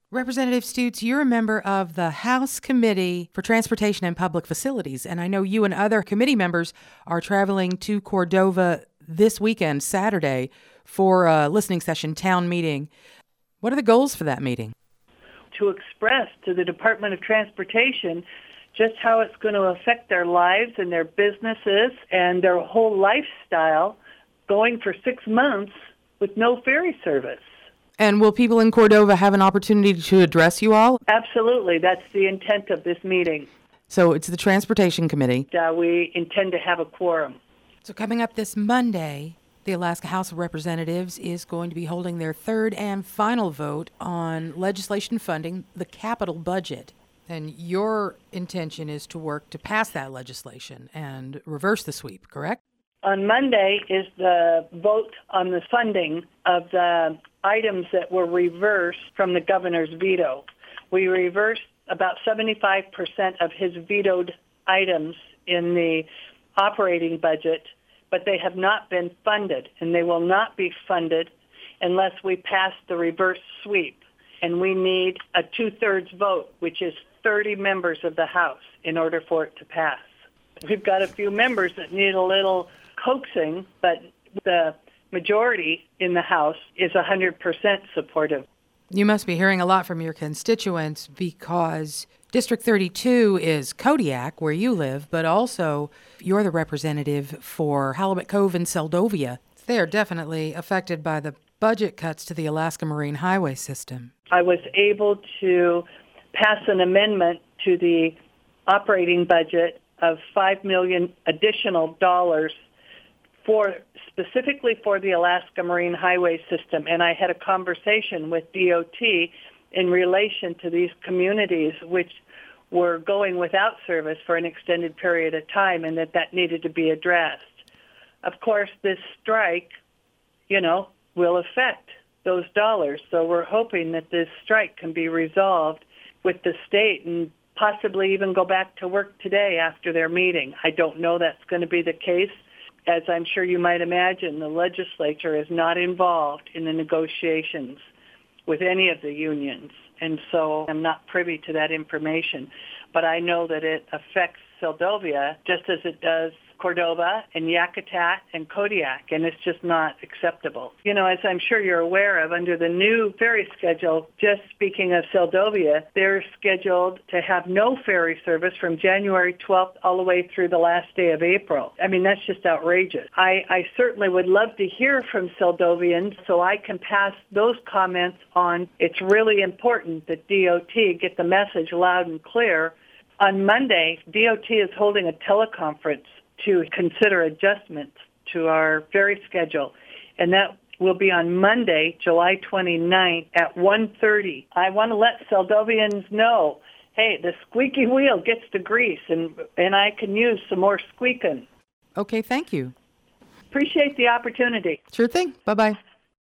Representative Stutes, you're a member of the House Committee for Transportation and Public Facilities, and I know you and other committee members are traveling to Cordova this weekend, Saturday, for a listening session, town meeting. What are the goals for that meeting? To express to the Department of Transportation just how it's going to affect their lives and their businesses and their whole lifestyle going for 6 months with no ferry service. And will people in Cordova have an opportunity to address you all? Absolutely. That's the intent of this meeting. So it's the Transportation Committee. We intend to have a quorum. So coming up this Monday, the Alaska House of Representatives is going to be holding their third and final vote on legislation funding the capital budget. And your intention is to work to pass that legislation and reverse the sweep, correct? On Monday is the vote on the funding of the items that were reversed from the governor's veto. We reversed about 75% of his vetoed items in the operating budget, but they have not been funded, and they will not be funded unless we pass the reverse sweep. And we need a 2/3 vote, which is 30 members of the House, in order for it to pass. We've got a few members that need a little coaxing, but the majority in the House is 100% supportive. You must be hearing a lot from your constituents because District 32 is Kodiak, where you live, but also you're the representative for Halibut Cove and Seldovia. They are definitely affected by the budget cuts to the Alaska Marine Highway System. I was able to pass an amendment to the operating budget of $5 million additional dollars specifically for the Alaska Marine Highway System. And I had a conversation with DOT in relation to these communities which were going without service for an extended period of time, and that needed to be addressed. Of course, this strike, will affect those dollars. So we're hoping that this strike can be resolved with the state and possibly even go back to work today after their meeting. I don't know that's going to be the case. As I'm sure you might imagine, the legislature is not involved in the negotiations with any of the unions, and so I'm not privy to that information. But I know that it affects Seldovia just as it does Cordova and Yakutat and Kodiak, and it's just not acceptable. As I'm sure you're aware of, under the new ferry schedule, just speaking of Seldovia, they're scheduled to have no ferry service from January 12th all the way through the last day of April. I mean, that's just outrageous. I certainly would love to hear from Seldovians so I can pass those comments on. It's really important that DOT get the message loud and clear. On Monday, DOT is holding a teleconference to consider adjustments to our ferry schedule. And that will be on Monday, July 29th at 1:30. I want to let Seldovians know, hey, the squeaky wheel gets the grease, and I can use some more squeaking. Okay, thank you. Appreciate the opportunity. Sure thing. Bye-bye.